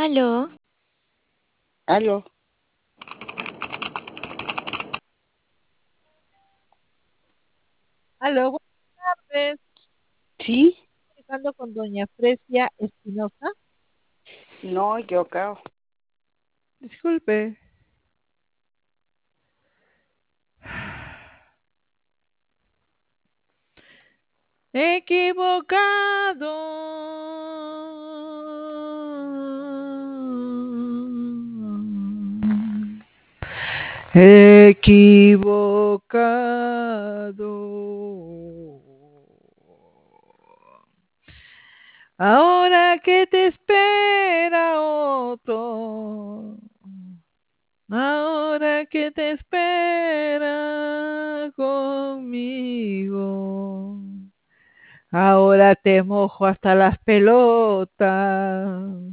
Aló, Aló, Aló, buenas tardes. ¿sí? Estoy hablando con doña Fresia Espinosa. No, equivocado. Disculpe. Equivocado. Equivocado. Ahora que te espera otro. Ahora que te espera conmigo. Ahora te mojo hasta las pelotas.